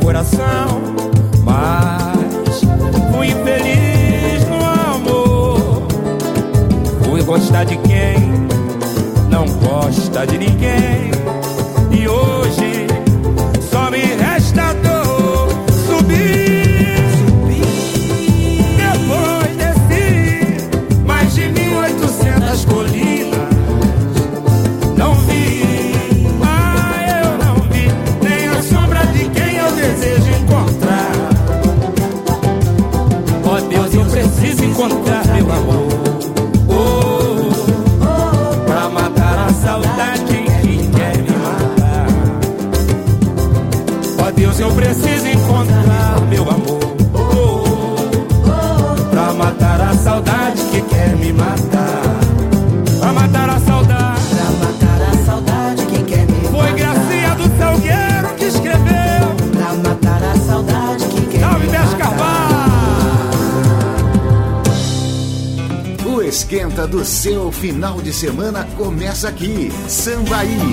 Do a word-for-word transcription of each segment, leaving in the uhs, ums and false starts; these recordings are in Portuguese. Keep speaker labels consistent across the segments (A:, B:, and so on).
A: coração, mas fui infeliz no amor. Fui gostar de quem não gosta de ninguém, e hoje só me resta dor. Subir, subir, depois desci mais de mil e oitocentas colinas. Não vi, ah, eu não vi nem a sombra de quem eu desejo encontrar. Ó oh, Deus, eu preciso encontrar meu amor, oh, pra matar a saudade que quer me matar. Ó oh, Deus, eu preciso encontrar meu amor, oh, pra matar a saudade que quer me matar. Pra matar a saudade,
B: pra matar a saudade que quer me matar.
A: Foi Gracia do Salgueiro que escreveu.
B: Pra matar a saudade que quer
A: Salve
B: me
A: Bess Carvalho.
C: O esquenta do seu final de semana começa aqui. Sambaí.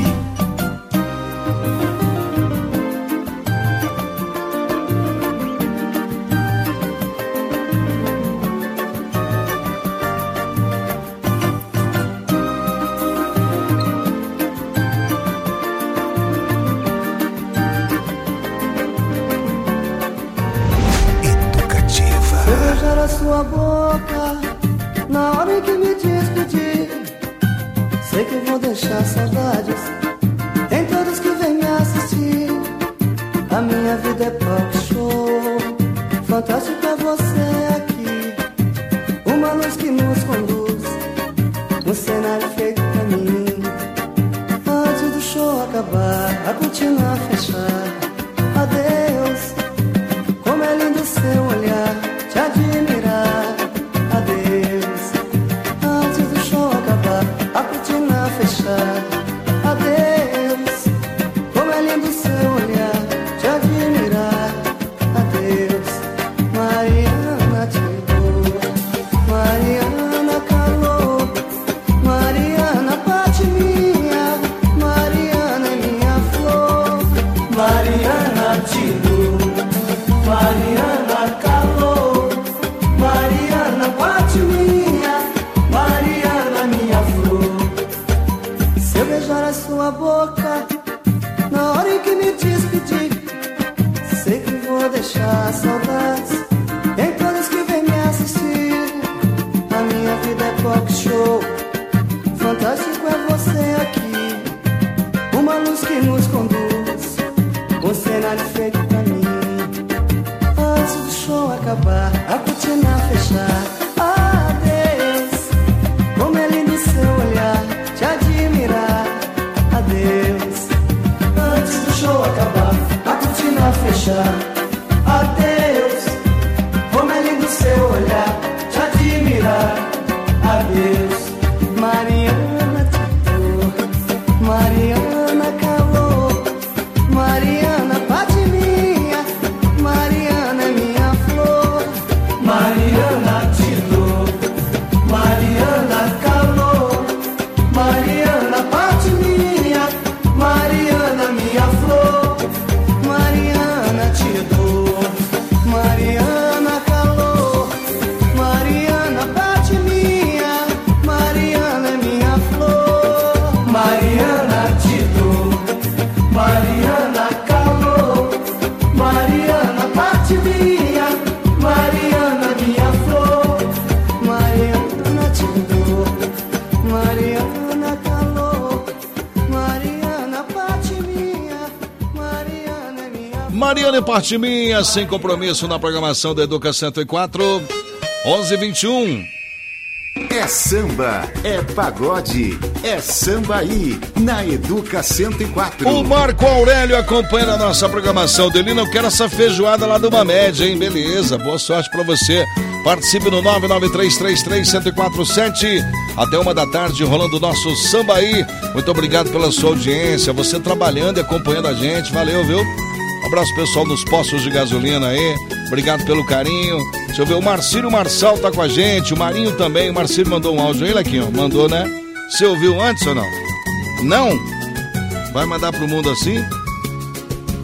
D: Sua boca na hora em que me despedi, sei que vou deixar saudades em todos que vêm me assistir. A minha vida é pop show, fantástico é você aqui, uma luz que nos conduz, um cenário feito pra mim. Antes do show acabar, a cortina fechar, adeus, como é lindo seu olhar, te admirar, adeus. Antes do show acabar, a cortina fechar, adeus. Como é lindo seu olhar, te admirar, adeus. Mariana chegou, Mariana calou, Mariana parte minha, Mariana é minha flor. Mariana chegou, Mariana calou, Mariana bate minha, Mariana minha flor. Se eu beijar a sua boca na hora em que me despedir, sei que vou deixar saudades em todos que vêm me assistir. A minha vida é pop show, fantástico é você aqui, uma luz que nos conduz, um cenário feito pra mim. Antes do show acabar, a cortina fechar, adeus. Como é lindo seu olhar, te admirar, adeus. Antes do show acabar, a cortina fechar, adeus. Como é lindo seu olhar, te admirar, adeus. Mariana tentou, Mariana calou, Mariana bate minha, Mariana é minha flor. Mariana tirou, Mariana calou, Mariana bate minha, Mariana minha flor. Mariana tirou, Mariana calou, Mariana bate minha, Mariana é minha flor. Mariana tirou, Mariana calou, Mariana bate minha, Mariana minha flor. Mariana tirou, Mariana calou, Mariana bate minha, Mariana é minha flor.
E: Mariana e parte minha, sem compromisso na programação da Educa cento e quatro, onze e vinte e um.
C: É samba, é pagode, é Sambaí, na Educa cento e quatro.
E: O Marco Aurélio acompanha a nossa programação dele. Não quero essa feijoada lá do Mamed, hein? Beleza, boa sorte pra você. Participe no nove nove três três três, um zero quatro sete. Até uma da tarde rolando o nosso Sambaí. Muito obrigado pela sua audiência, você trabalhando e acompanhando a gente. Valeu, viu? Um abraço pessoal nos postos de gasolina aí. Obrigado pelo carinho. Deixa eu ver, o Marcílio Marçal tá com a gente, o Marinho também. O Marcílio mandou um áudio, ele aqui, ó. Mandou, né? Você ouviu antes ou não? Não? Vai mandar pro mundo assim?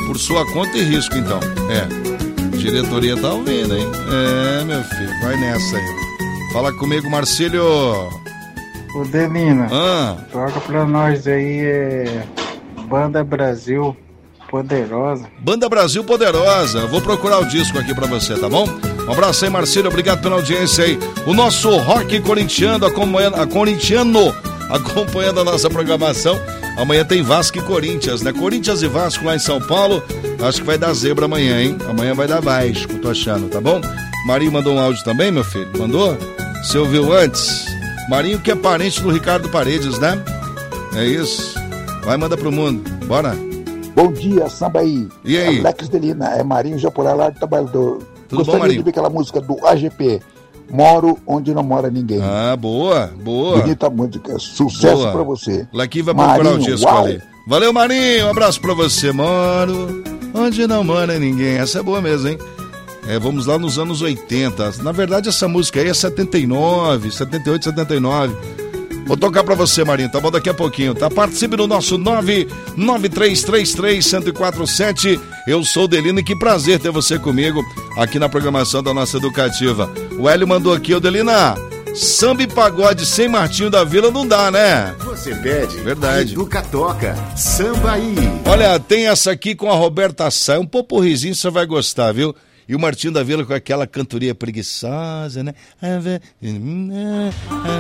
E: por sua conta e risco, então. É, diretoria tá ouvindo, hein? É, meu filho, vai nessa aí. Fala comigo, Marcílio.
F: Ô, Delina,
E: ah.
F: toca pra nós aí, é... Banda Brasil Poderosa.
E: Banda Brasil Poderosa. Eu vou procurar o disco aqui pra você, tá bom? Um abraço aí, Marcílio. Obrigado pela audiência aí. O nosso rock corintiano acompanhando, a corintiano acompanhando a nossa programação. Amanhã tem Vasco e Corinthians, né? Corinthians e Vasco lá em São Paulo. Acho que vai dar zebra amanhã, hein? Amanhã vai dar Vasco, tô achando, tá bom? Marinho mandou um áudio também, meu filho? Mandou? Você ouviu antes? Marinho que é parente do Ricardo Paredes, né? É isso. Vai, manda pro mundo. Bora.
G: Bom dia, samba aí.
E: E aí?
G: Alex Delina, é Marinho Japorá lá do Trabalhador.
E: Tudo
G: Gostaria
E: bom, Marinho?
G: de ver aquela música do A G P. Moro onde não mora ninguém.
E: Ah, boa, boa.
G: Bonita música, sucesso
E: boa.
G: Pra você.
E: Laqui vai procurar
G: Marinho,
E: o disco
G: uau.
E: ali. Valeu, Marinho, um abraço pra você. Moro onde não mora ninguém. Essa é boa mesmo, hein? É, vamos lá nos anos oitenta. Na verdade, essa música aí é setenta e nove, setenta e oito, setenta e nove. Vou tocar pra você, Marinho, tá bom? Daqui a pouquinho, tá? Participe do nosso nove nove três três três, um zero quatro sete. Eu sou o Delino e que prazer ter você comigo aqui na programação da nossa Educativa. O Hélio mandou aqui, ô Delina, samba e pagode sem Martinho da Vila não dá, né?
C: Você pede.
E: Verdade.
C: Educa toca. Samba aí.
E: Olha, tem essa aqui com a Roberta Sá. Um poporrizinho você vai gostar, viu? E o Martinho da Vila com aquela cantoria preguiçosa, né? né?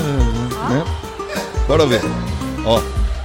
E: Bora ver. Ó.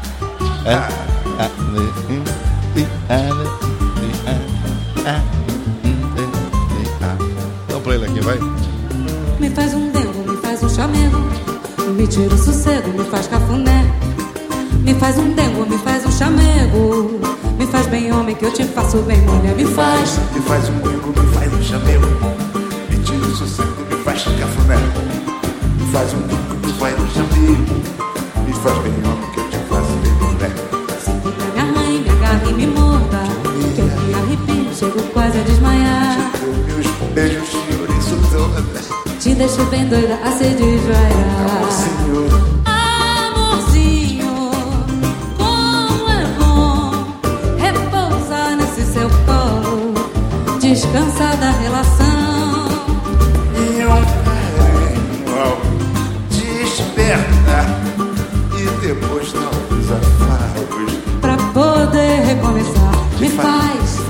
E: Dá um play aqui, vai.
H: Me faz um dengo, me faz um chamego, me tira o sossego, me faz cafuné. Me faz um dengo, me faz um chamego, me faz bem homem que eu te faço bem mulher. Me faz,
I: me faz um dengo, me faz um chamego, me tira o sossego, me faz cafuné. Me faz um dengo, me faz um chamego, me faz bem homem que eu te faço bem mulher.
H: Sinto que me arranhe, me agarre e me morda, que eu me arrepio, chego quase a desmaiar.
I: Meus beijos te ouriço toda,
H: te deixo bem doida a se desvaiar.
I: Amor, Senhor.
H: Amorzinho, como é bom repousar nesse seu colo, descansar da relação.
I: E um carinho ao despertar e depois novos afagos
H: pra poder recomeçar. Me faz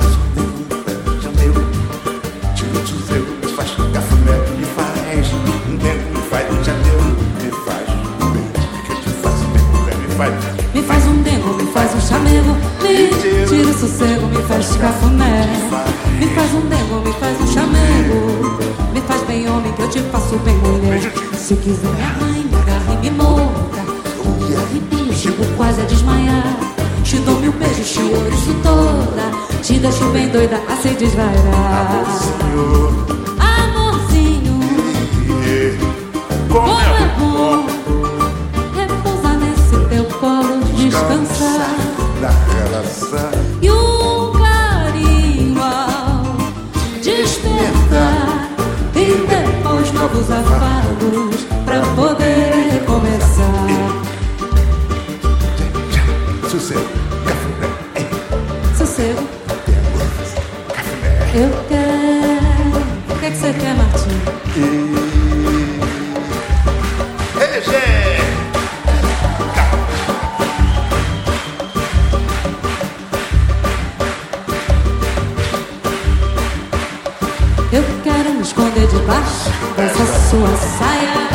H: me faz um dengo, me faz um chamego, me tira o sossego, me faz cafuné. Me faz um dengo, me faz um chamego, me faz bem homem que eu te faço bem mulher. Se quiser me arranhe, me agarre e me morda, me arrepio, chego quase a desmaiar. Te dou mil beijos, te ouriço toda, te deixo bem doida a se desvairar. Amorzinho, como é bom repousar nesse teu colo, descansar
I: da relação.
H: E um carinho ao despertar e depois novos afagos pra poder recomeçar.
I: Sossego, cafuné,
H: sossego, eu quero. O que é que você quer, Martinho?
I: Ei, gente!
H: Eu quero me esconder debaixo dessa sua saia.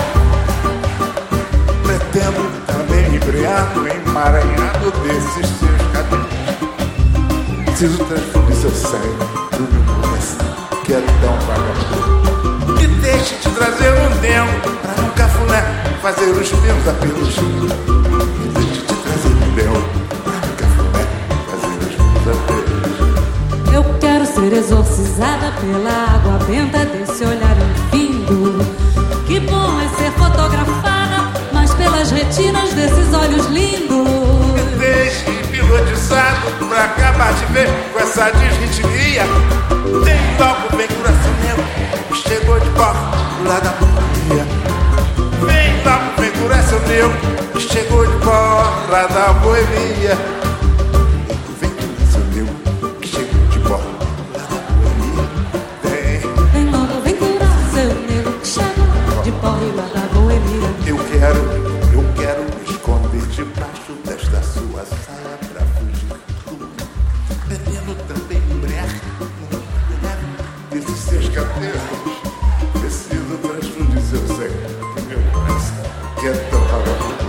I: Pretendo também embriagado, emaranhado desses seus cabelos. Preciso transfundir seu sangue do meu coração. Quero dar um vagabundo. Me deixe te trazer um dengo pra um cafuné fazer os meus apelos. Me deixe te trazer um dengo pra um cafuné fazer os meus apelos.
H: Eu quero ser exorcizada pela água benta desse olhar infindo. Que bom é ser fotografada, mas pelas retinas desses olhos lindos.
I: Me deixe hipnotizado pra acabar de ver com essa desritmia. Tem logo bem coração meu, chegou de porta do lado da boemia. Vem logo bem coração meu, chegou de porta da boemia. Vem coração meu, que chegou cabelos. Preciso transfundir seu sangue pro meu coração, que é tão vagabundo.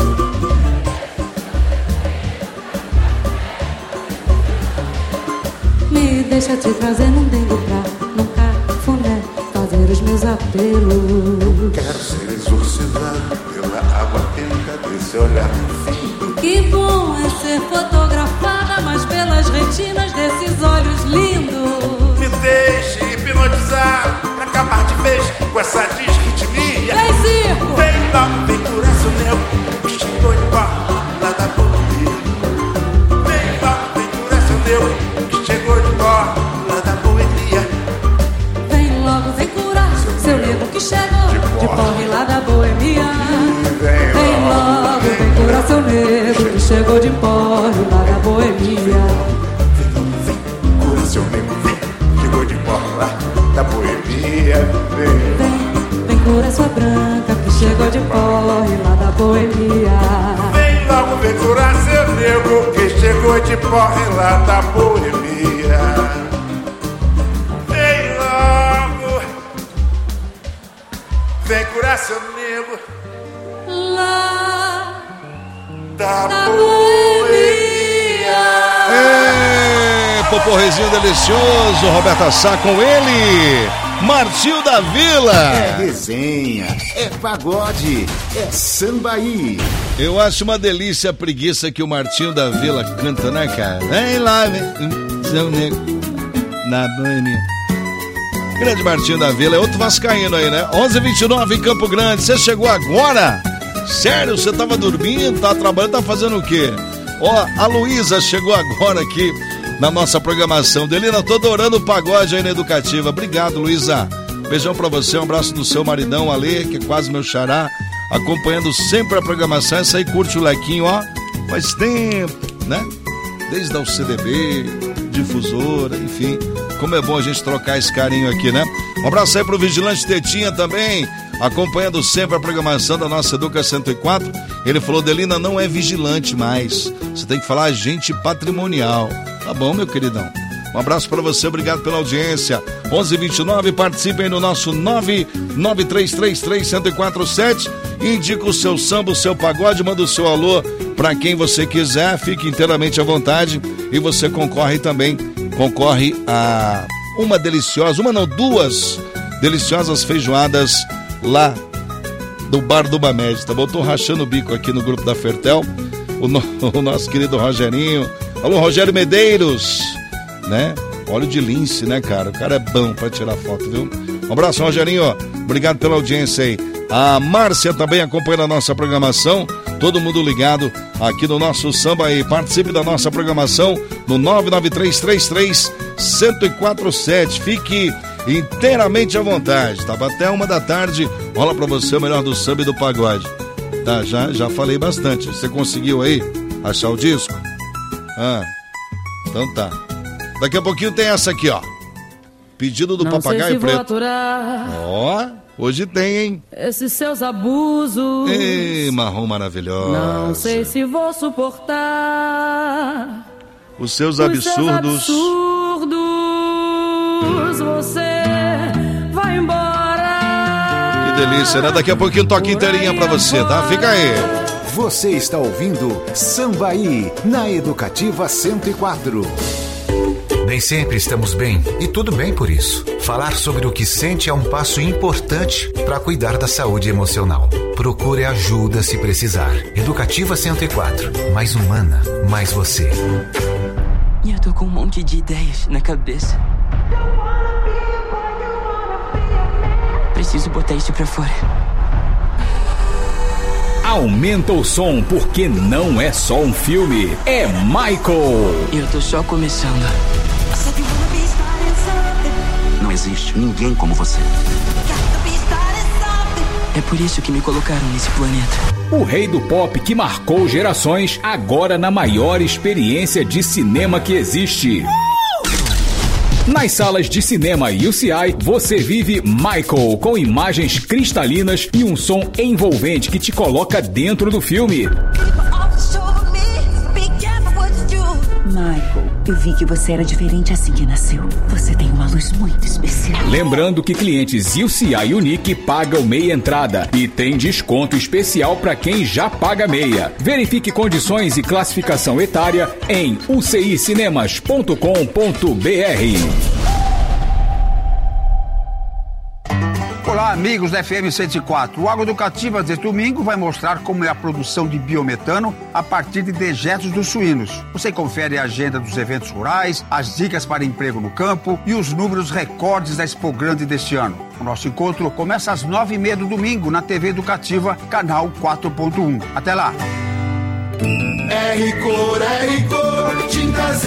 H: Me deixa te trazer num dengo pra num cafuné fazer os meus apelos.
I: Quero ser exorcizado pela água benta desse olhar fino.
H: Que bom é ser fotografada, mas pelas retinas desses olhos lindos.
I: Me deixe hipnotizar pra acabar de vez com essa disritmia.
H: Vem, circo!
I: Vem lá, vem por essa meu que chegou de bola lá da boemia. Vem lá, vem por essa meu que chegou de bola lá da boemia.
H: Vem logo, vem curar seu nego que chegou de porre lá da boemia. Vem logo, vem curar seu nego que chegou de porre lá da boemia.
I: Vem curar seu nego, vem, chegou de bola lá da boemia. Vem,
H: vem, vem curar sua branca que chegou de porre lá da boemia.
I: Vem logo, vem curar seu nego que chegou de porre lá da boemia. Vem logo, vem curar seu nego
H: lá
I: da,
H: da
I: boemia.
E: Ê, poporrezinho delicioso, Roberta Sá com ele, Martinho da Vila.
C: É resenha, é pagode, é sambaí.
E: Eu acho uma delícia a preguiça que o Martinho da Vila canta, né, cara? Vem lá, vem, seu nego, na boemia. Grande Martinho da Vila, é outro vascaíno aí, né? onze e vinte e nove em Campo Grande, você chegou agora? Sério, você tava dormindo, tava trabalhando, tá fazendo o quê? Ó, a Luísa chegou agora aqui na nossa programação. Delina, tô adorando o pagode aí na Educativa. Obrigado, Luísa. Beijão pra você, um abraço do seu maridão, Ale, que é quase meu xará, acompanhando sempre a programação. Essa aí curte o Lequinho, ó, faz tempo, né? Desde a U C D B, difusora, enfim. Como é bom a gente trocar esse carinho aqui, né? Um abraço aí pro Vigilante Tetinha também, acompanhando sempre a programação da nossa Educa cento e quatro. Ele falou, Delina, não é vigilante mais, você tem que falar agente patrimonial. Tá bom, meu queridão. Um abraço para você, obrigado pela audiência. onze e vinte e nove, participem no nosso nove nove três três três, um zero quatro sete. Indica o seu samba, o seu pagode, manda o seu alô para quem você quiser, fique inteiramente à vontade. E você concorre também, concorre a uma deliciosa, uma não, duas deliciosas feijoadas lá do Bar do Bamed, tá bom? Tô rachando o bico aqui no grupo da Fertel, o, no, o nosso querido Rogerinho. Alô, Rogério Medeiros, né? Óleo de lince, né, cara? O cara é bom pra tirar foto, viu? Um abraço, Rogerinho, ó. Obrigado pela audiência aí. A Márcia também acompanha a nossa programação. Todo mundo ligado aqui no nosso samba aí. Participe da nossa programação no nove nove três três três, um zero quatro sete. Fique inteiramente à vontade. Tava até uma da tarde. Rola pra você o melhor do samba e do pagode. Tá, já, já falei bastante. Você conseguiu aí achar o disco? Ah, então tá. Daqui a pouquinho tem essa aqui, ó. Pedido do
H: Não
E: Papagaio
H: sei se
E: Preto.
H: Vou aturar
E: Ó, hoje tem, hein?
H: esses seus abusos.
E: Ei, marrom maravilhosa.
H: Não sei se vou suportar
E: Os seus
H: os
E: absurdos.
H: seus absurdos. Você vai embora.
E: Que delícia, né? Daqui a pouquinho toque inteirinha pra você, tá? Fica aí.
C: Você está ouvindo Sambaí na Educativa cento e quatro.
J: Nem sempre estamos bem, e tudo bem por isso. Falar sobre o que sente é um passo importante para cuidar da saúde emocional. Procure ajuda se precisar. Educativa cento e quatro. Mais humana, mais você.
K: E eu tô com um monte de ideias na cabeça. Preciso botar isso pra fora.
L: Aumenta o som, porque não é só um filme, é Michael.
K: Eu tô só começando.
M: Não existe ninguém como você.
K: É por isso que me colocaram nesse planeta.
L: O rei do pop que marcou gerações, agora na maior experiência de cinema que existe. Nas salas de cinema U C I, você vive Michael, com imagens cristalinas e um som envolvente que te coloca dentro do filme.
N: Michael, Eu vi que você era diferente assim que nasceu. Você tem uma luz muito especial.
L: Lembrando que clientes U C I Unique pagam meia entrada e tem desconto especial para quem já paga meia. Verifique condições e classificação etária em u c i cinemas ponto com ponto b r.
O: Olá, amigos da F M cento e quatro. O Agroeducativa deste domingo vai mostrar como é a produção de biometano a partir de dejetos dos suínos. Você confere a agenda dos eventos rurais, as dicas para emprego no campo e os números recordes da Expo Grande deste ano. O nosso encontro começa às nove e meia do domingo na T V Educativa, canal quatro ponto um. Até lá!
P: R-Cor, R-Cor, tintas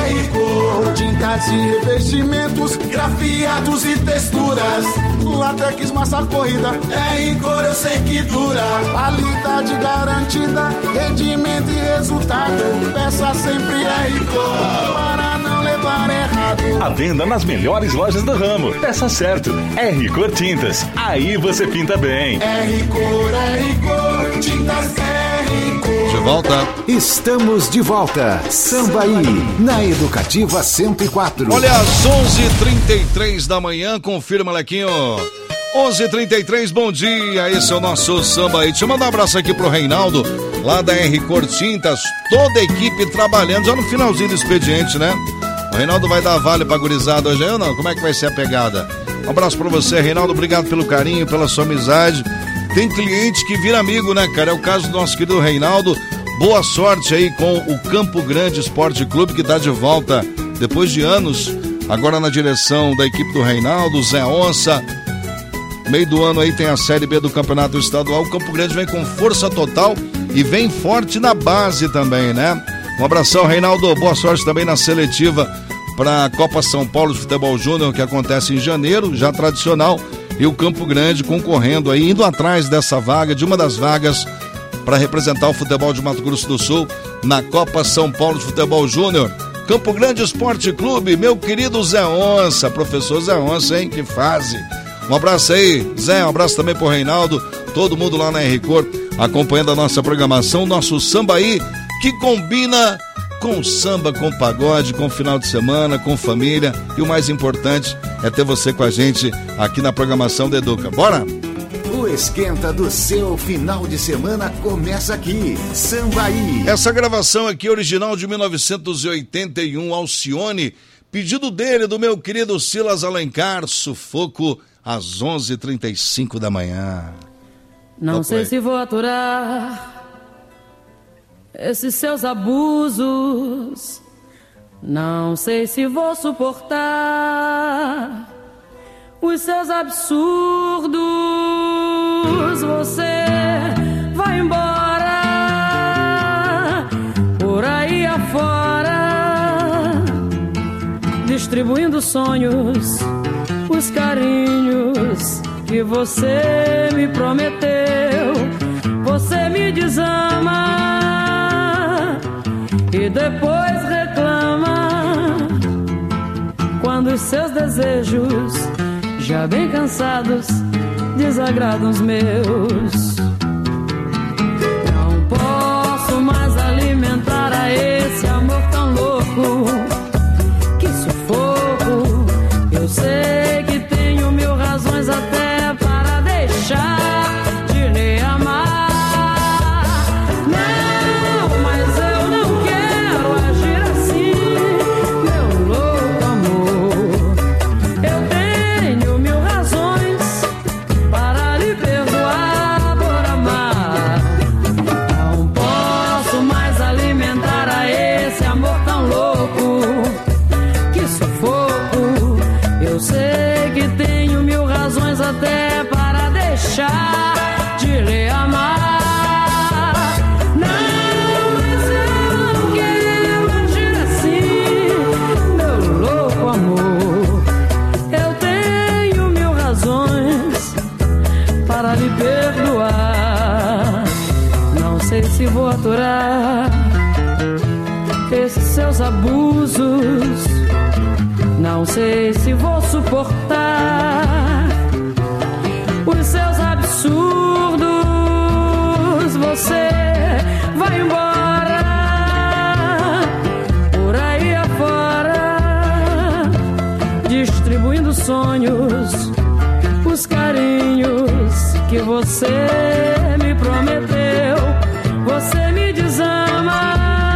P: R-Cor, tintas e revestimentos, grafiados e texturas, látex, massa corrida, R-Cor eu sei que dura, qualidade garantida, rendimento e resultado, peça sempre R-Cor, para não levar errado.
Q: A venda nas melhores lojas do ramo, peça certo, R-Cor Tintas, aí você pinta bem.
P: R-Cor, R-Cor, tintas R-Cor.
C: De volta. Estamos de volta. Sambaí, na Educativa cento e quatro.
E: Olha, às onze e trinta e três da manhã, confirma, Lequinho. onze e trinta e três, bom dia. Esse é o nosso Sambaí. Deixa eu mandar um abraço aqui pro Reinaldo, lá da R-Cor Tintas. Toda a equipe trabalhando, já no finalzinho do expediente, né? O Reinaldo vai dar vale pra gurizada hoje aí ou não? Como é que vai ser a pegada? Um abraço pra você, Reinaldo. Obrigado pelo carinho, pela sua amizade. Tem cliente que vira amigo, né, cara? É o caso do nosso querido Reinaldo. Boa sorte aí com o Campo Grande Esporte Clube, que tá de volta depois de anos, agora na direção da equipe do Reinaldo, Zé Onça. Meio do ano aí tem a Série B do Campeonato Estadual. O Campo Grande vem com força total e vem forte na base também, né? Um abração, Reinaldo. Boa sorte também na seletiva para a Copa São Paulo de Futebol Júnior, que acontece em janeiro, já tradicional. E o Campo Grande concorrendo aí, indo atrás dessa vaga, de uma das vagas para representar o futebol de Mato Grosso do Sul na Copa São Paulo de Futebol Júnior. Campo Grande Esporte Clube, meu querido Zé Onça, professor Zé Onça, hein? Que fase. Um abraço aí, Zé, um abraço também pro Reinaldo, todo mundo lá na R-Cor, acompanhando a nossa programação, nosso Sambaí, que combina com samba, com pagode, com final de semana, com família, e o mais importante é ter você com a gente aqui na programação da Educa. Bora?
C: O esquenta do seu final de semana começa aqui, Sambaí.
E: Essa gravação aqui é original de mil novecentos e oitenta e um, Alcione, pedido dele, do meu querido Silas Alencar, Sufoco, às onze e trinta e cinco da manhã.
H: Não sei se vou aturar esses seus abusos, não sei se vou suportar os seus absurdos. Você vai embora por aí afora, distribuindo sonhos, os carinhos que você me prometeu. Você me desama e depois reclama quando os seus desejos, já bem cansados, desagradam os meus. Não posso mais alimentar a esse amor tão louco, que sufoco. Eu sei que tenho mil razões até para deixar de lhe amar. Até para deixar de lhe amar. Não, mas eu não quero agir assim, meu louco amor. Eu tenho mil razões para lhe perdoar. Não sei se vou aturar esses seus abusos, não sei se vou suportar os seus absurdos. Você vai embora por aí afora,
R: distribuindo sonhos, os carinhos que você me prometeu. Você me desama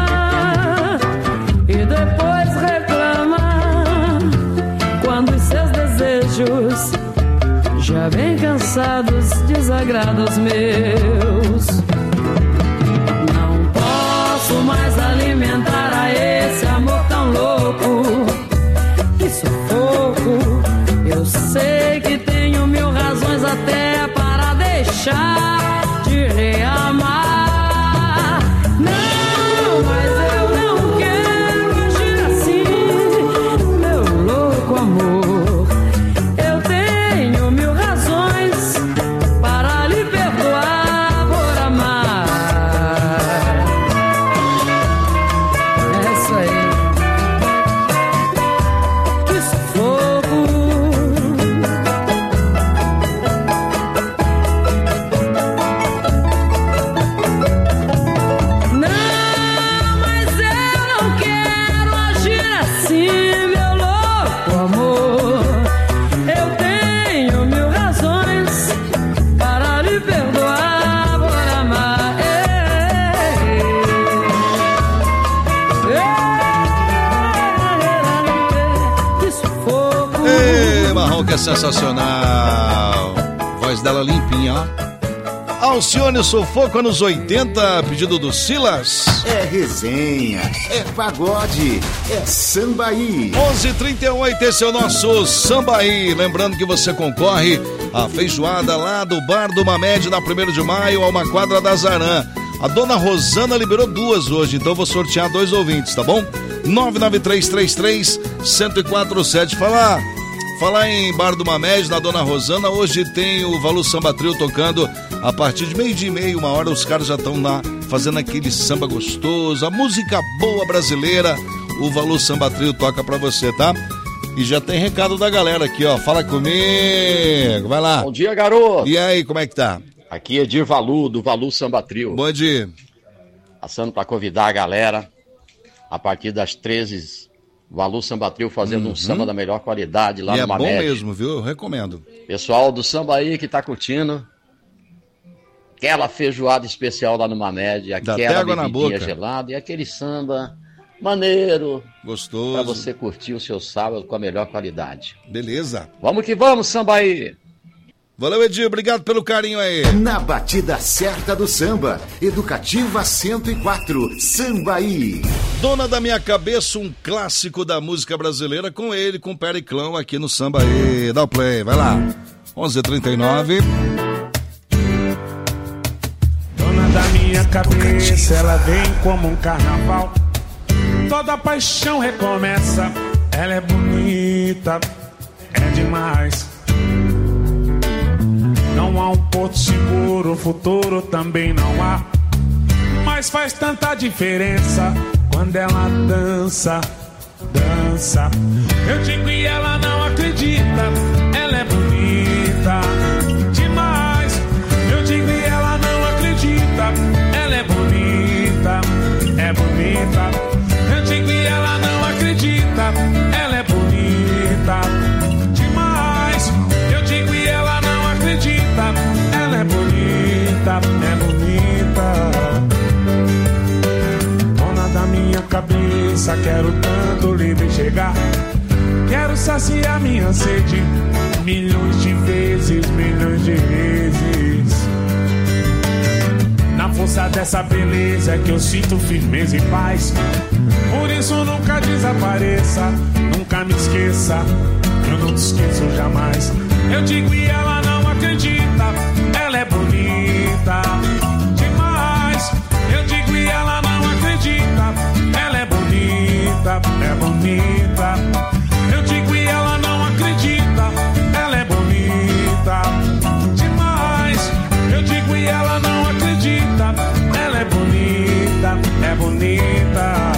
R: e depois reclama quando os seus desejos já bem cansados desagradam os meus. Não posso mais alimentar a esse amor tão louco. Que sufoco. Eu sei que tenho mil razões até para deixar de lhe amar. Não, mas eu não quero agir assim, meu louco amor. Eu tenho mil razões para lhe perdoar por amar. É isso aí. Que sufoco. Não, mas eu não quero agir assim, meu louco amor. Eu tenho mil razões para lhe perdoar por amar. Ei, ei, que sufoco.
E: Ei, Marrom, que é sensacional. Voz dela limpinha, ó. Alcione Sufoco, anos oitenta, pedido do Silas.
C: É resenha, é pagode, é sambaí.
E: onze e trinta e oito, esse é o nosso Sambaí. Lembrando que você concorre à feijoada lá do Bar do Mamed, na primeiro de maio, a uma quadra da Zarã. A dona Rosana liberou duas hoje, então eu vou sortear dois ouvintes, tá bom? nove nove três três três, um zero quatro sete. Falar, falar em Bar do Mamed, na dona Rosana, hoje tem o Valu Samba Trio tocando a partir de meio dia e meio, uma hora, os caras já estão lá fazendo aquele samba gostoso, a música boa brasileira. O Valu Samba Trio toca pra você, tá? E já tem recado da galera aqui, ó. Fala comigo, vai lá.
S: Bom dia, garoto.
E: E aí, como é que tá?
S: Aqui é Edir Valu, do Valu Samba Trio.
E: Bom dia.
S: Passando pra convidar a galera, a partir das treze, Valu Samba Trio fazendo
E: Uhum.
S: um samba da melhor qualidade lá
E: E
S: no
E: é bom
S: Mamed.
E: mesmo, viu? Eu recomendo.
S: Pessoal do samba aí que tá curtindo, aquela feijoada especial lá no Mamed,
E: Dá até
S: aquela
E: água na
S: bebidinha
E: boca.
S: gelada e aquele samba maneiro.
E: Gostoso.
S: Pra você curtir o seu sábado com a melhor qualidade.
E: Beleza.
S: Vamos que vamos, samba aí.
E: Valeu, Edir, obrigado pelo carinho aí.
C: Na batida certa do samba, Educativa cento e quatro, Sambaí.
E: Dona da Minha Cabeça, um clássico da música brasileira, com ele, com o Periclão aqui no Sambaí. Dá o play, vai lá. onze e trinta e nove.
A: Dona da minha cabeça, ela vem como um carnaval. Toda paixão recomeça. Ela é bonita, é demais. Não há um porto seguro, futuro também não há. Mas faz tanta diferença quando ela dança, dança. Eu digo e ela não acredita. Ela é bonita demais. Eu digo e ela não acredita. Ela é bonita, é bonita. Eu digo e ela não acredita. Ela é bonita demais. Eu digo e ela não acredita. Ela é bonita, é bonita. Dona da minha cabeça, quero tanto livre chegar. Quero saciar minha sede milhões de vezes, milhões de vezes. Na força dessa beleza que eu sinto firmeza e paz. Por isso nunca desapareça, nunca me esqueça. Eu não te esqueço jamais. Eu digo e ela não acredita. Ela é bonita demais. Eu digo e ela não acredita. Ela é bonita, é bonita. Eu digo e ela não acredita. Ela é bonita demais. Eu digo e ela não acredita. Ela é bonita, é bonita.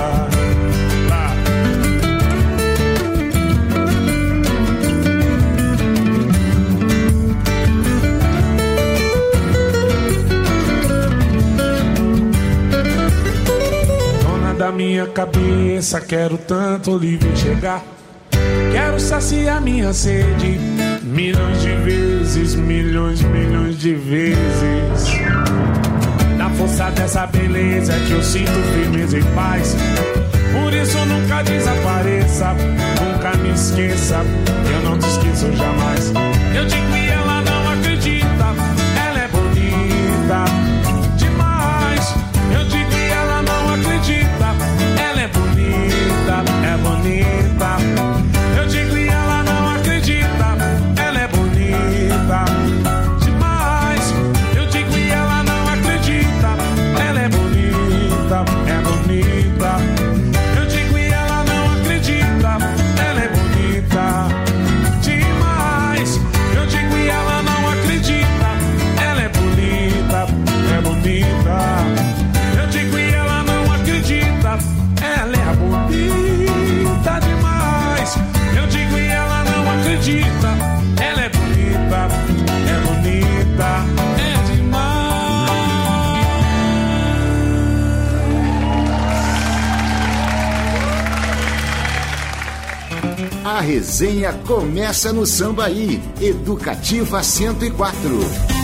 A: Da minha cabeça, quero tanto livre chegar. Quero saciar minha sede milhões de vezes, milhões, milhões de vezes. Na força dessa beleza que eu sinto firmeza e paz. Por isso nunca desapareça, nunca me esqueça, eu não te esqueço jamais. Eu digo e ela não acredita, ela é bonita demais. Eu digo e ela não acredita, ela é bonita, é bonita. Eu digo e ela não acredita, ela é bonita demais. Eu digo e ela não acredita, ela é bonita, é bonita. Ela é bonita, é bonita, é demais.
C: A resenha começa no Sambaí, Educativa cento e quatro.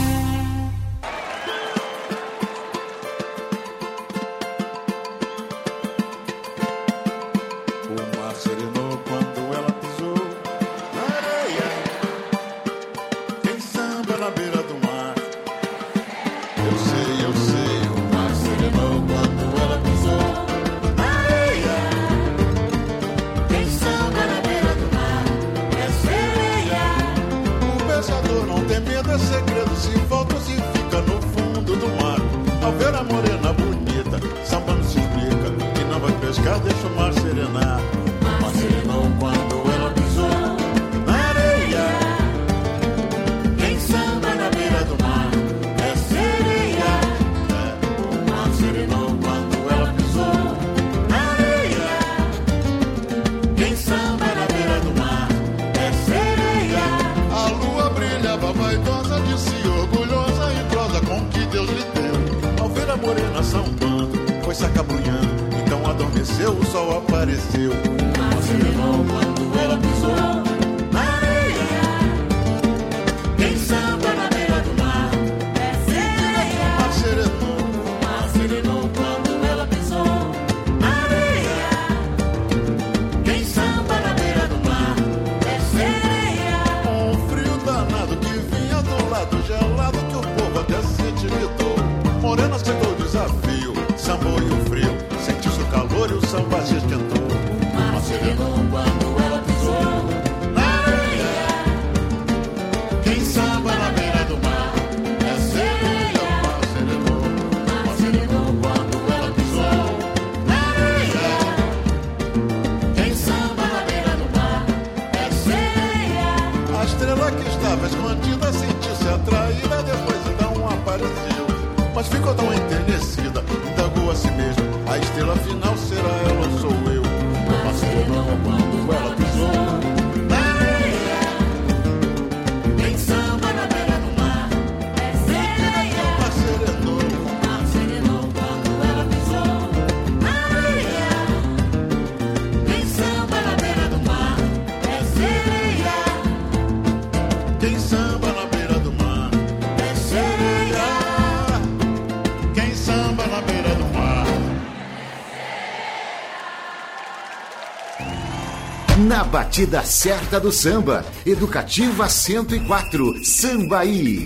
C: Na batida certa do samba, Educativa cento e quatro, Sambaí.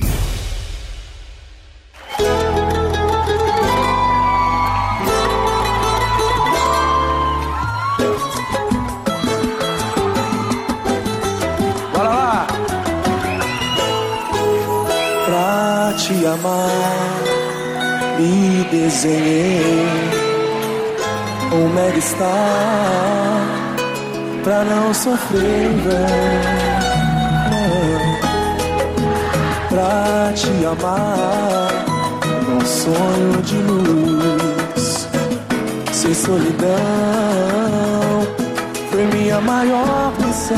D: Bora lá! Pra te amar, me desenhei um mega star pra não sofrer, não. Pra te amar, num sonho de luz, sem solidão, foi minha maior missão.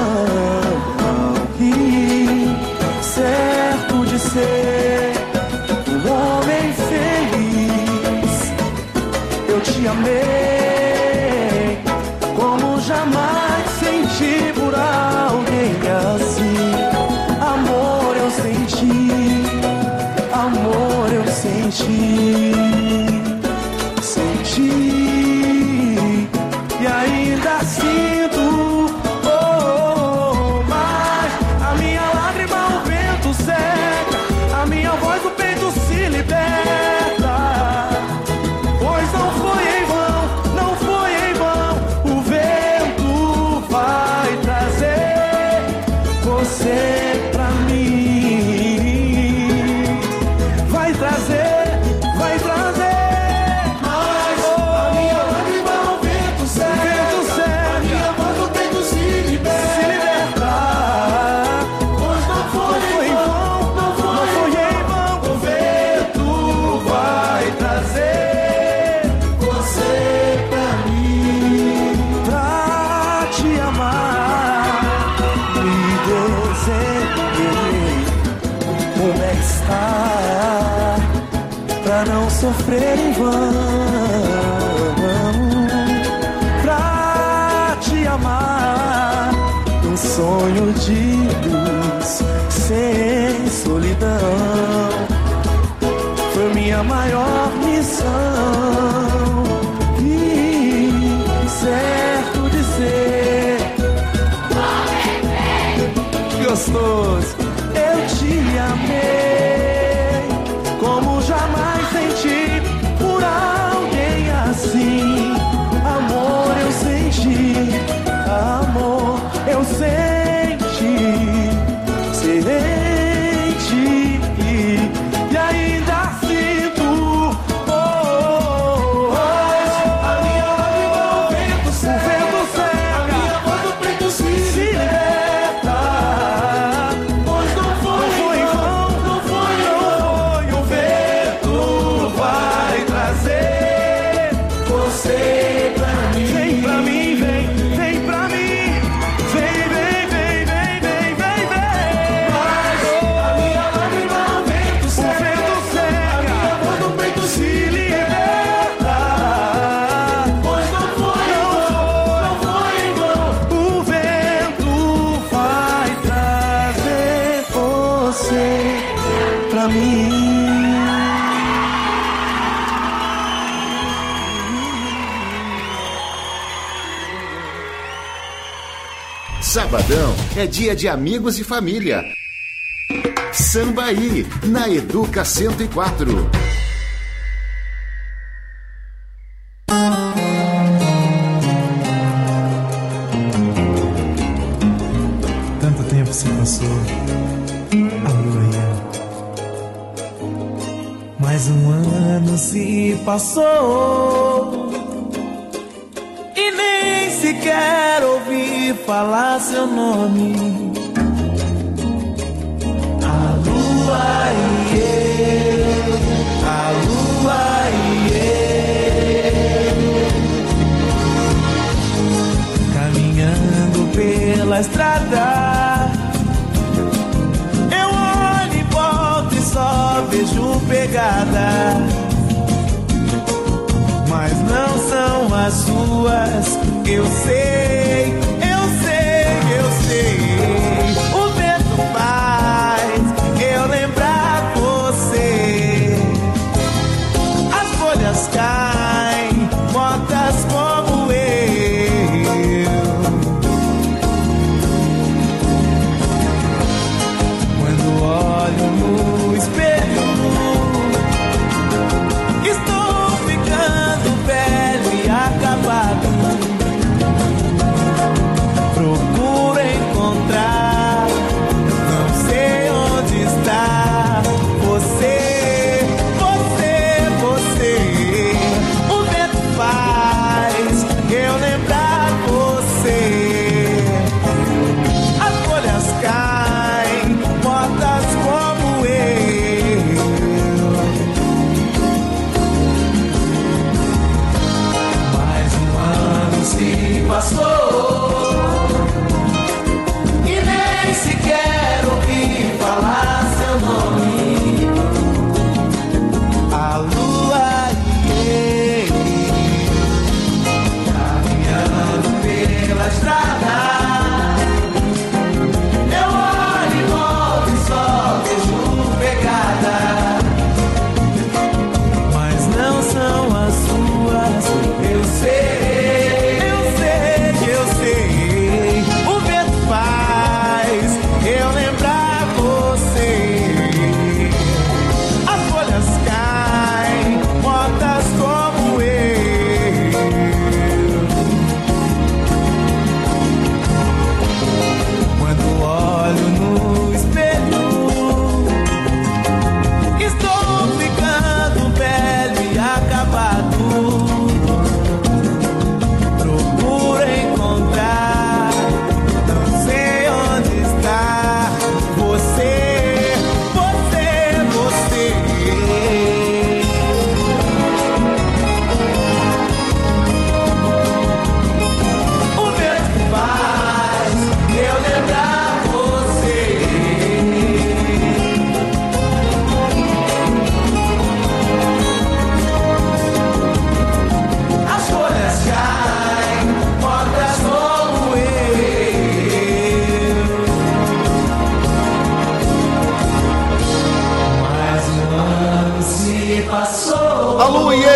D: E certo de ser um homem feliz, eu te amei como jamais senti por como é que está, pra não sofrer em vão, pra te amar, um sonho de luz, sem solidão, foi minha maior missão, e certo de ser gostoso, eu te amei, como jamais senti por alguém assim. Amor, eu senti, amor, eu senti, senti, e ainda sinto. Oh, oh, oh, a minha lágrima, o vento seca, a minha voz do peito se liberta. Pois não foi em vão, não foi, não foi, o vento vai trazer você pra mim. Vem pra mim, vem, vem pra mim, vem, vem, vem, vem, vem, vem, vem. Mas a minha lágrima, o vento seca, o vento seca, a minha voz do peito se liberta. Pois não foi, não foi, não foi em vão, o vento vai trazer você pra mim.
C: Sabadão é dia de amigos e família. Sambaí, na Educa cento e quatro.
D: Tanto tempo se passou, alô, mais um ano se passou e nem sequer ouvi falar seu nome. A lua e eu, a lua e eu, caminhando pela estrada, eu olho em volta e só vejo pegada, mas não são as suas, eu sei, eu sei, eu sei. O vento faz eu lembrar você, as folhas caem, mortas como eu. Quando olho no espelho, estou ficando velho e acabado.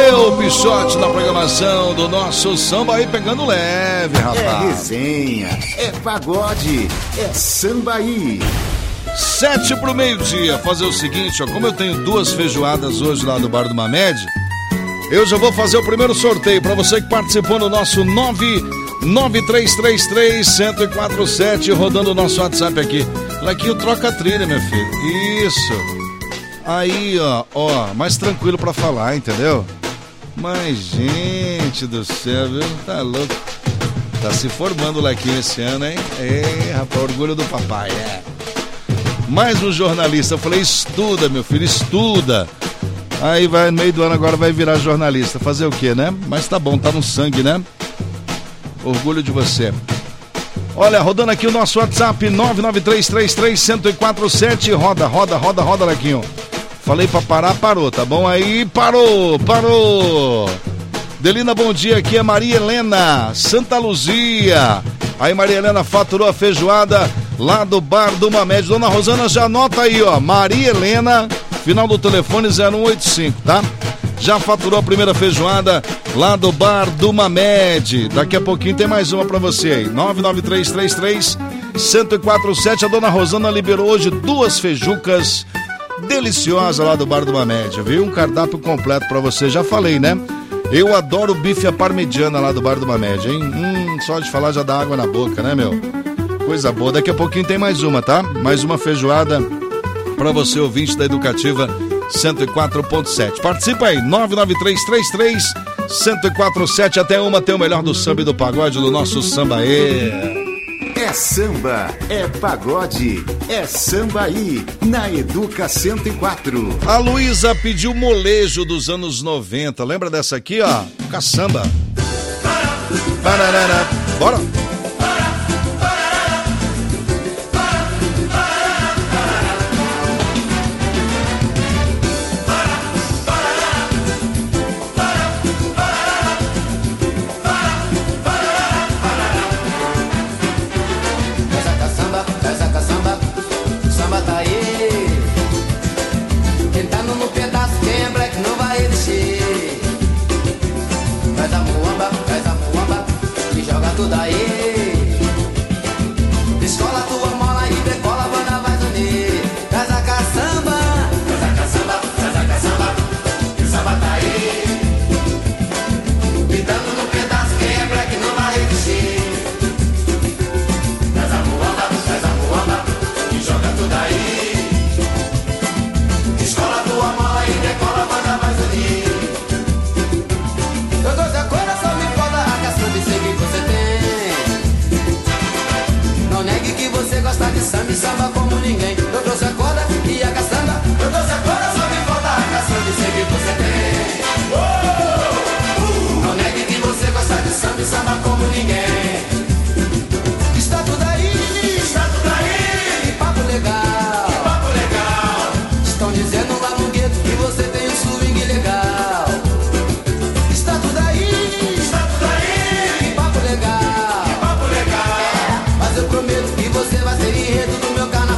E: Eu, Pichote, na programação do nosso Samba aí pegando leve, rapaz.
C: É resenha, é pagode, é Samba aí.
E: Sete pro meio-dia. Fazer o seguinte, ó, como eu tenho duas feijoadas hoje lá do Bar do Mamed, eu já vou fazer o primeiro sorteio para você que participou no nosso nove nove três três três, um zero quatro sete, rodando o nosso WhatsApp aqui. Lequinho, troca a trilha, meu filho. Isso. Aí, ó, ó, mais tranquilo pra falar, entendeu? Mas, gente do céu, viu? Tá louco. Tá se formando o Lequinho esse ano, hein? É, rapaz, orgulho do papai, é. Mais um jornalista. Eu falei, estuda, meu filho, estuda. Aí vai, no meio do ano agora vai virar jornalista. Fazer o quê, né? Mas tá bom, tá no sangue, né? Orgulho de você. Olha, rodando aqui o nosso WhatsApp, nove nove três três três, um zero quatro sete. Roda, roda, roda, roda, Lequinho. Falei pra parar, parou, tá bom? Aí, parou, parou. Delina, bom dia, aqui é Maria Helena, Santa Luzia. Aí, Maria Helena faturou a feijoada lá do Bar do Mamed. Dona Rosana, já anota aí, ó, Maria Helena, final do telefone zero um oito cinco, tá? Já faturou a primeira feijoada lá do Bar do Mamed. Daqui a pouquinho tem mais uma pra você aí. nove nove três três três, um zero quatro sete. A Dona Rosana liberou hoje duas feijucas deliciosas lá do Bar do Mamed, viu? Um cardápio completo pra você. Já falei, né? Eu adoro bife à parmegiana lá do Bar do Mamed, hein? Hum, só de falar já dá água na boca, né, meu? Coisa boa. Daqui a pouquinho tem mais uma, tá? Mais uma feijoada pra você, ouvinte da Educativa cento e quatro ponto sete. Participa aí, nove nove três três três, um zero quatro sete. Até uma tem o melhor do samba e do pagode do nosso Samba aí.
C: É samba, é pagode, é Samba aí, na Educa cento e quatro.
E: A Luísa pediu molejo dos anos noventa. Lembra dessa aqui, ó? Caçamba. Pararara. Bora.
B: Tudo aí, descola tua mola e decola, a banda vai unir. Traz a caçamba, traz a caçamba, traz a caçamba, que o samba tá aí. Pitando no pedaço, quebra que não vai resistir. Traz a muamba, traz a muamba, e joga tudo aí. Descola tua mola e decola, a banda vai unir. Eu dou Zé Coração, me foda a caçamba e sei que você tem. Não negue que você gosta de samba e samba como ninguém. Eu trouxe a corda e a caçamba. Eu trouxe a corda, só me falta a caçamba e sei que você tem. Oh, uh. Não negue que você gosta de samba e samba como ninguém. Está tudo aí, está tudo aí. Que papo legal, que papo legal. Estão dizendo lá no gueto que você tem um swing legal. Está tudo aí, está tudo aí. Que papo legal, que papo legal. É, mas eu prometo que você vai ser enredo do meu carnaval.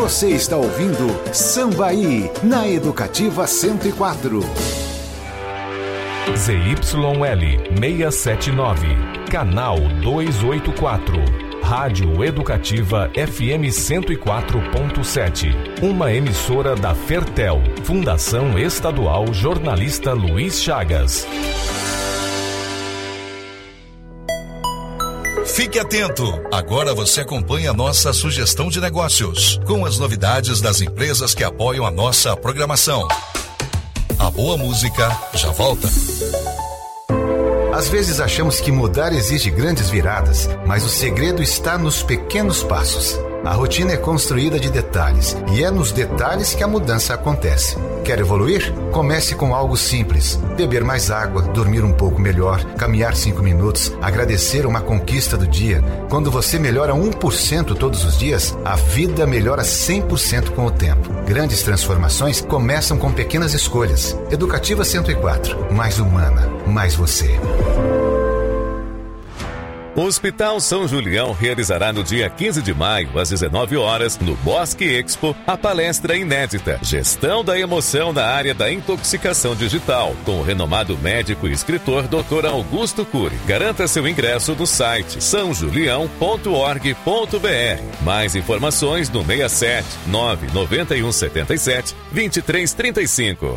C: Você está ouvindo Sambaí na Educativa cento e quatro.
T: Z Y L seiscentos e setenta e nove, canal duzentos e oitenta e quatro. Rádio Educativa F M cento e quatro ponto sete. Uma emissora da Fertel, Fundação Estadual Jornalista Luiz Chagas.
U: Fique atento! Agora você acompanha a nossa sugestão de negócios, com as novidades das empresas que apoiam a nossa programação. A boa música já volta.
J: Às vezes achamos que mudar exige grandes viradas, mas o segredo está nos pequenos passos. A rotina é construída de detalhes, e é nos detalhes que a mudança acontece. Quer evoluir? Comece com algo simples. Beber mais água, dormir um pouco melhor, caminhar cinco minutos, agradecer uma conquista do dia. Quando você melhora um por cento todos os dias, a vida melhora cem por cento com o tempo. Grandes transformações começam com pequenas escolhas. Educativa cento e quatro. Mais humana, mais você.
Q: O Hospital São Julião realizará no dia quinze de maio, às dezenove horas, no Bosque Expo, a palestra inédita Gestão da Emoção na área da intoxicação digital, com o renomado médico e escritor doutor Augusto Cury. Garanta seu ingresso no site são julião ponto org ponto b r. Mais informações no seis sete nove nove um sete sete dois três três cinco.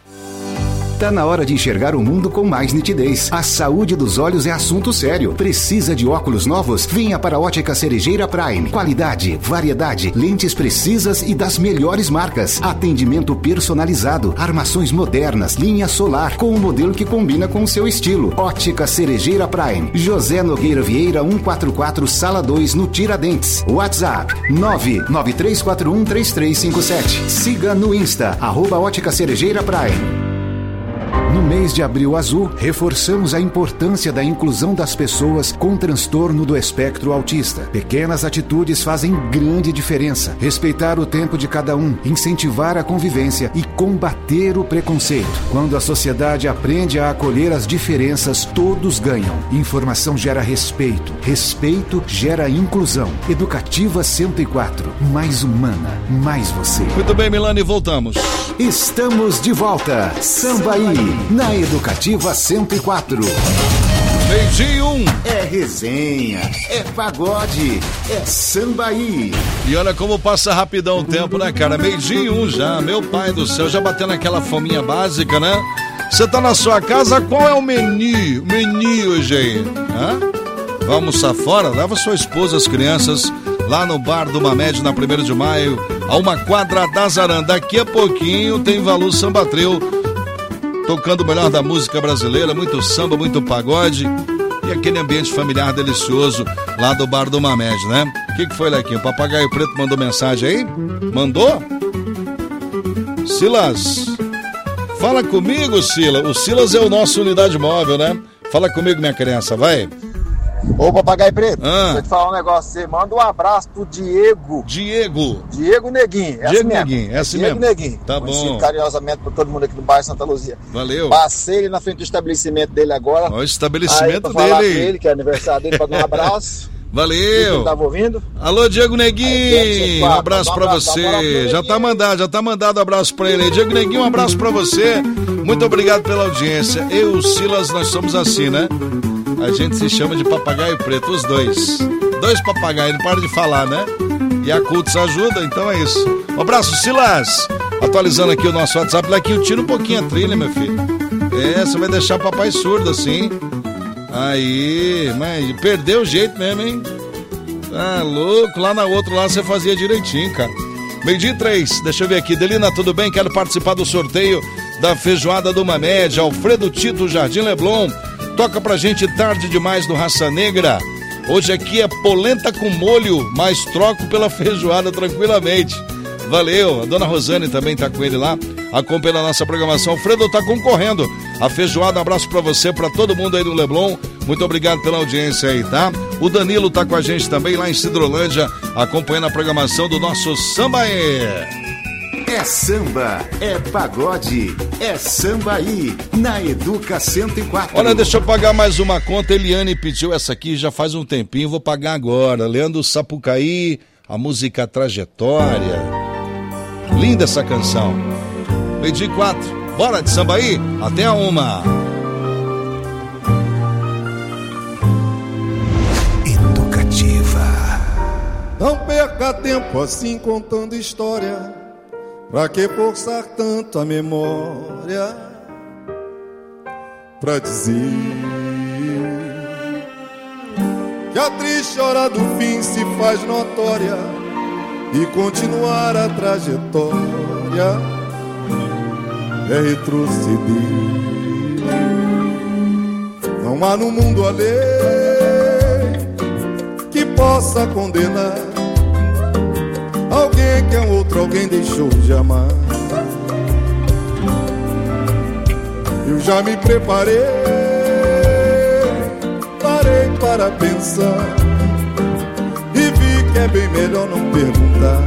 C: Tá na hora de enxergar o mundo com mais nitidez. A saúde dos olhos é assunto sério. Precisa de óculos novos? Venha para a Ótica Cerejeira Prime. Qualidade, variedade, lentes precisas e das melhores marcas. Atendimento personalizado, armações modernas, linha solar, com um modelo que combina com o seu estilo. Ótica Cerejeira Prime. José Nogueira Vieira, cento e quarenta e quatro, Sala dois, no Tiradentes. WhatsApp nove nove três quatro um três três cinco sete. Siga no Insta, arroba Ótica Cerejeira Prime. No mês de Abril Azul, reforçamos a importância da inclusão das pessoas com transtorno do espectro autista. Pequenas atitudes fazem grande diferença. Respeitar o tempo de cada um, incentivar a convivência e combater o preconceito. Quando a sociedade aprende a acolher as diferenças, todos ganham. Informação gera respeito. Respeito gera inclusão. Educativa cento e quatro. Mais humana, mais você.
E: Muito bem, Milani, voltamos.
C: Estamos de volta. Sambaí. Na Educativa cento e quatro.
E: Meio-dia um.
C: É resenha, é pagode, é Sambaí.
E: E olha como passa rapidão o tempo, né, cara? Meio-dia um já, meu pai do céu, já batendo aquela fominha básica, né? Você tá na sua casa, qual é o menu? O menu hoje aí? Hã? Vai almoçar fora? Leva sua esposa, as crianças, lá no bar do Mamed, na primeira de maio, a uma quadra da Zaranda. Daqui a pouquinho tem Valu Sambatril, tocando o melhor da música brasileira, muito samba, muito pagode e aquele ambiente familiar delicioso lá do bar do Mamed, né? O que, que foi, Lequinho? O Papagaio Preto mandou mensagem aí? Mandou? Silas, fala comigo, Silas. O Silas é o nosso unidade móvel, né? Fala comigo, minha criança, vai.
V: Ô, Papagaio Preto,
E: ah.
V: deixa eu te falar um negócio. Você manda um abraço pro Diego.
E: Diego.
V: Diego Neguinho. É
E: Diego
V: assim mesmo.
E: Neguinho, é assim
V: Diego
E: mesmo.
V: Neguinho.
E: Tá
V: Conhecido
E: bom.
V: carinhosamente por todo mundo aqui do bairro Santa Luzia.
E: Valeu.
V: Passei ele na frente do estabelecimento dele agora.
E: O estabelecimento
V: aí, pra falar
E: dele.
V: com ele, que é aniversário dele, pra dar um abraço.
E: Valeu.
V: Tava ouvindo?
E: Alô, Diego Neguinho, um abraço pra
V: abraço,
E: você.
V: um abraço,
E: já tá mandado, já tá mandado um abraço pra ele. Diego Neguinho, um abraço pra você. Muito obrigado pela audiência. Eu e o Silas, nós somos assim, né? A gente se chama de Papagaio Preto, os dois. Dois papagaios, não para de falar, né? E a Cultos ajuda, então é isso. Um abraço, Silas. Atualizando aqui o nosso WhatsApp. Lequinho, tira um pouquinho a trilha, meu filho. É, você vai deixar o papai surdo assim. Aí, mas perdeu o jeito mesmo, hein? Tá louco, lá na outra lá você fazia direitinho, cara. Meio-dia e três, deixa eu ver aqui. Delina, tudo bem? Quero participar do sorteio da feijoada do Mamed. Alfredo Tito, Jardim Leblon. Toca pra gente Tarde Demais do Raça Negra. Hoje aqui é polenta com molho, mas troco pela feijoada tranquilamente. Valeu, a dona Rosane também tá com ele lá, acompanhando a nossa programação. O Fredo tá concorrendo a feijoada, um abraço pra você, pra todo mundo aí do Leblon. Muito obrigado pela audiência aí, tá? O Danilo tá com a gente também lá em Cidrolândia, acompanhando a programação do nosso Sambaí.
C: É samba, é pagode, é Sambaí, na Educa cento e quatro.
E: Olha, deixa eu pagar mais uma conta. Eliane pediu essa aqui já faz um tempinho, vou pagar agora. Leandro Sapucaí, a música Trajetória. Linda essa canção. Meio-dia e quatro. Bora de samba aí? Até a uma.
U: Educativa.
F: Não perca tempo assim contando história. Pra que forçar tanto a memória? Pra dizer que a triste hora do fim se faz notória e continuar a trajetória é retroceder. Não há no mundo a lei que possa condenar alguém que um outro alguém deixou de amar. Eu já me preparei, parei para pensar e vi que é bem melhor não perguntar.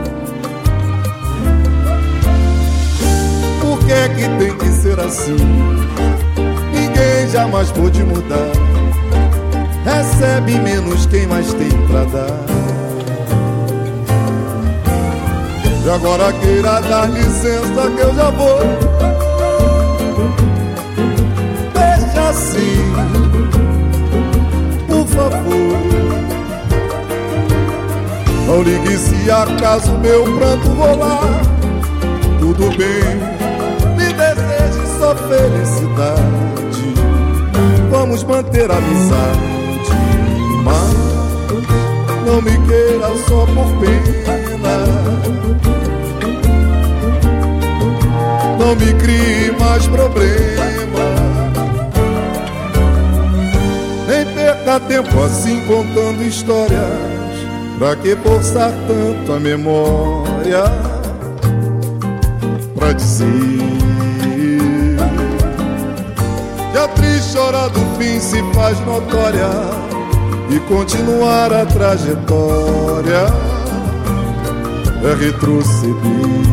F: Por que é que tem que ser assim? Ninguém jamais pôde mudar. Recebe menos quem mais tem pra dar. E agora queira dar licença que eu já vou. Deixa assim, por favor. Não ligue se acaso meu pranto rolar. Tudo bem, me deseje só felicidade. Vamos manter a amizade, mas não me queira só por pena. Não me crie mais problema. Nem perca tempo assim contando histórias. Pra que forçar tanto a memória? Pra dizer que a triste hora do fim se faz notória e continuar a trajetória é retroceder.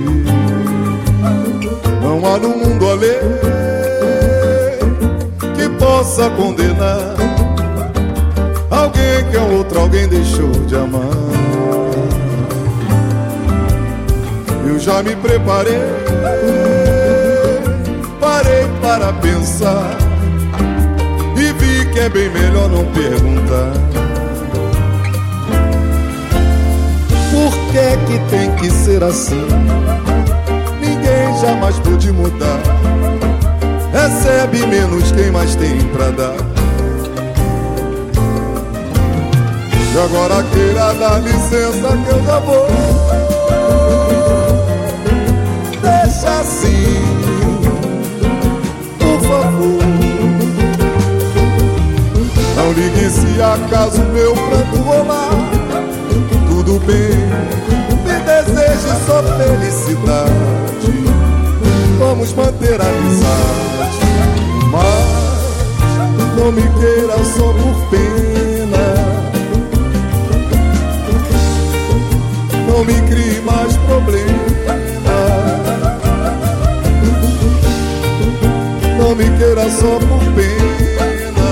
F: Não há no mundo a lei que possa condenar alguém que um outro alguém deixou de amar. Eu já me preparei, parei para pensar e vi que é bem melhor não perguntar. Por que é que tem que ser assim? Ninguém jamais pôde mudar. Recebe menos quem mais tem pra dar. E agora queira dar licença que eu já vou. Deixa assim, por favor. Não ligue se acaso meu pranto rolar. Tudo bem, me deseje só felicidade. Vamos manter a amizade, mas não me queira só por pena. Não me crie mais problema. Não me queira só por pena.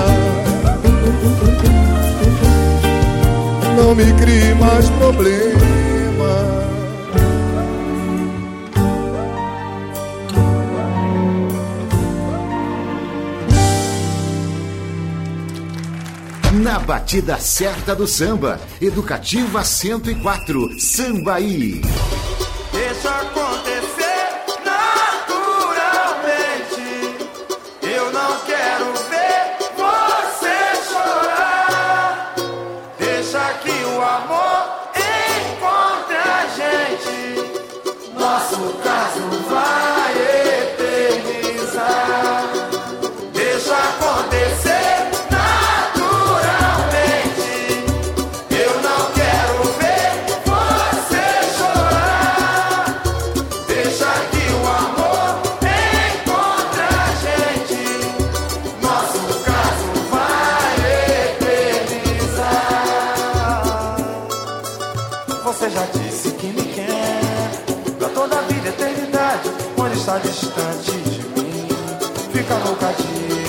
F: Não me crie mais problema.
C: Na batida certa do samba, Educativa cento e quatro, Sambaí.
D: Deixa acontecer naturalmente. Eu não quero ver você chorar. Deixa que o amor encontre a gente. Nosso caso vai eternizar. Deixa acontecer. Está distante de mim, fica louca de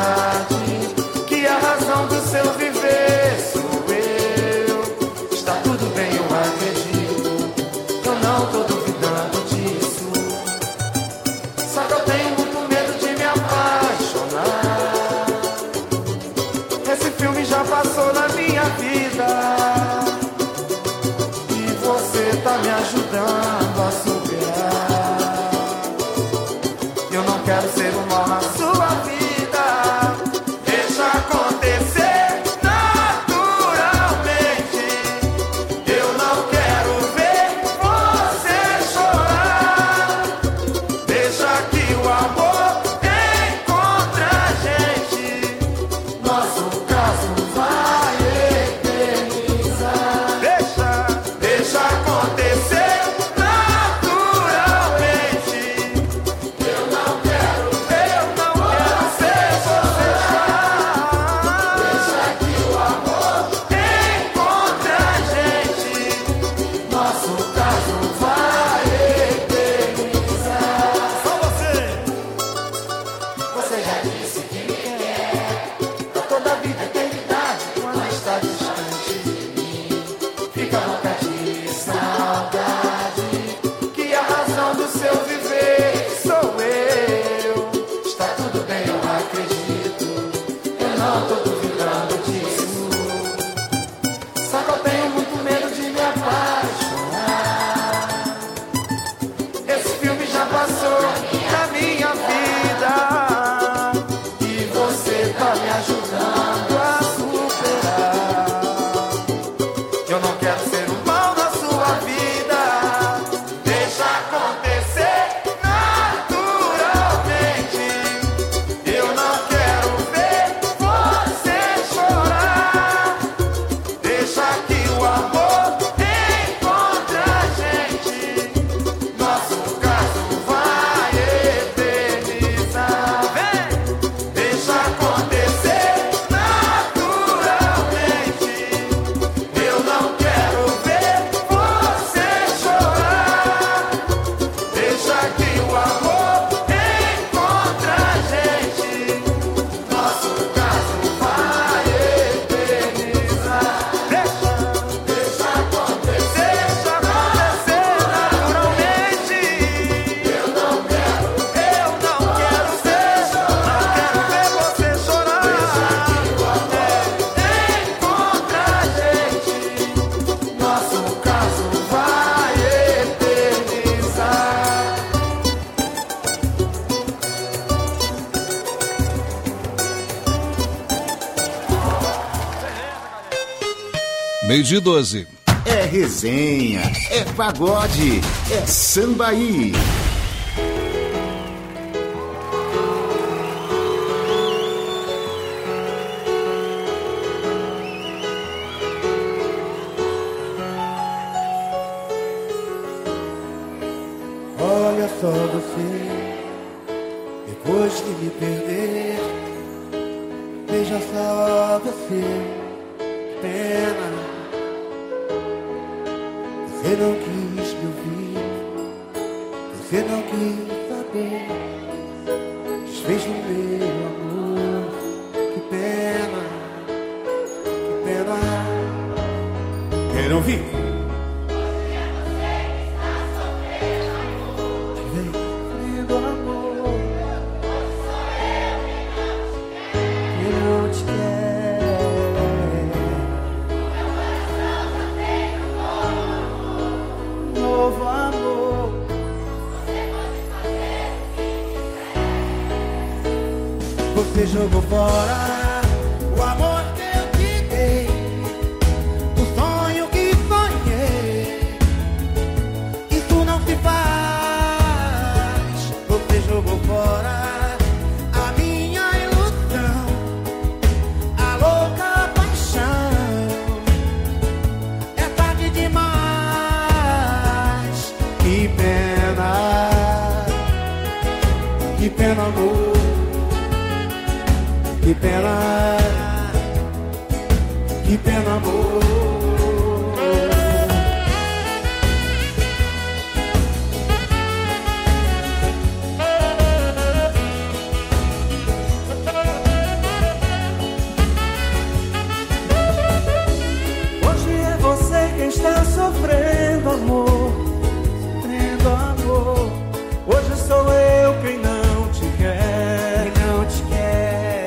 D: saudade, que a razão do seu viver sou eu. Está tudo
E: Meio-dia e doze.
C: É resenha, é pagode, é sambaí.
D: Olha só você, depois de me perder, veja só você, que pena. Você não quis me ouvir, você não quis saber, desfez o meu amor, que pena, que pena. Quer ouvir? Você jogou fora o amor que eu te dei, o sonho que sonhei. Isso não se faz. Você jogou fora a minha ilusão, a louca paixão. É tarde demais. Que pena, que pena, amor. Que pena, que pena, amor. Hoje é você quem está sofrendo, amor, sofrendo, amor. Hoje sou eu quem não te quer, quem não te quer.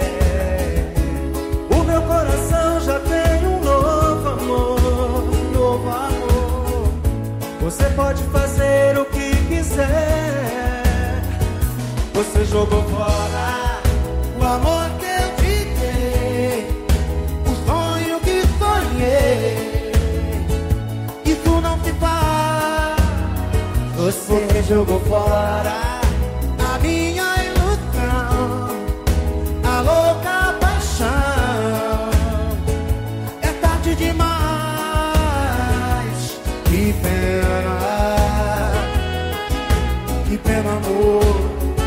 D: Você pode fazer o que quiser. Você jogou fora o amor que eu te dei, o sonho que sonhei. Isso não se faz. Você jogou fora a minha ilusão, a louca paixão. É tarde demais. Que pena, que pena, amor.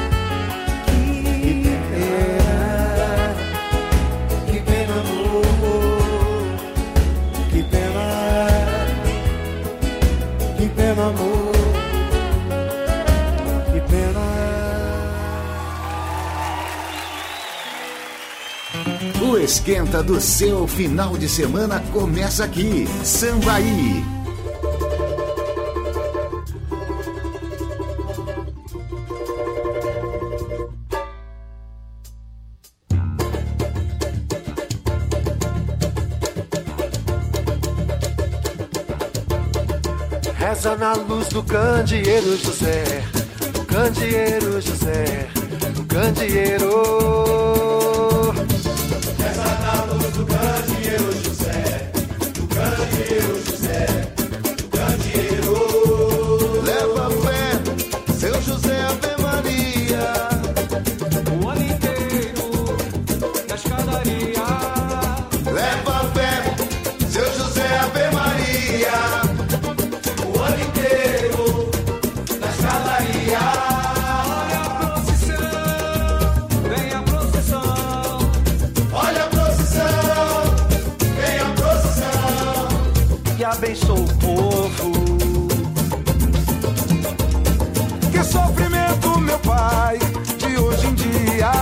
D: Que pena, que pena, amor. Que pena, que pena, amor. Que pena.
C: O esquenta do seu final de semana começa aqui. Sambaí.
D: Reza na luz do candeeiro José, do candeeiro José, do candeeiro.
P: Reza na luz do candeeiro José, do candeeiro José, do candeeiro.
D: Leva fé, seu José, Ave Maria, o ano inteiro na escadaria.
P: Leva fé, seu José, Ave Maria.
D: Abençoa o povo.
P: Que sofrimento, meu pai, de hoje em dia.